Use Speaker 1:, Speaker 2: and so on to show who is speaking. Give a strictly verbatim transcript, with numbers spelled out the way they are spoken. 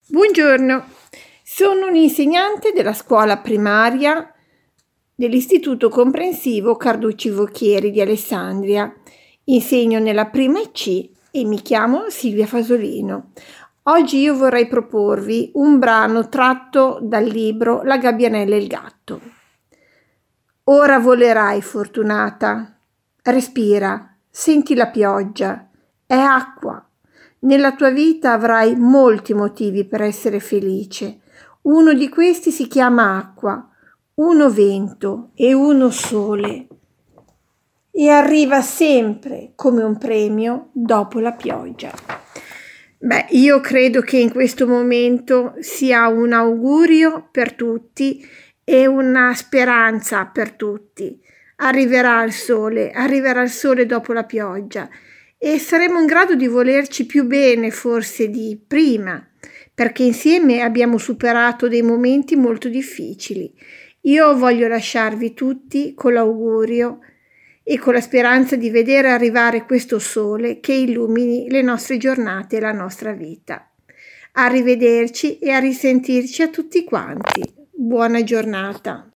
Speaker 1: Buongiorno, sono un'insegnante della scuola primaria dell'Istituto Comprensivo Carducci Vocchieri di Alessandria. Insegno nella prima C e mi chiamo Silvia Fasolino. Oggi io vorrei proporvi un brano tratto dal libro La gabbianella e il gatto. Ora volerai, fortunata. Respira, senti la pioggia, è acqua. Nella tua vita avrai molti motivi per essere felice. Uno di questi si chiama acqua, uno vento e uno sole. E arriva sempre come un premio dopo la pioggia. Beh, io credo che in questo momento sia un augurio per tutti e una speranza per tutti. Arriverà il sole, arriverà il sole dopo la pioggia. E saremo in grado di volerci più bene forse di prima, perché insieme abbiamo superato dei momenti molto difficili. Io voglio lasciarvi tutti con l'augurio e con la speranza di vedere arrivare questo sole che illumini le nostre giornate e la nostra vita. Arrivederci e a risentirci a tutti quanti. Buona giornata.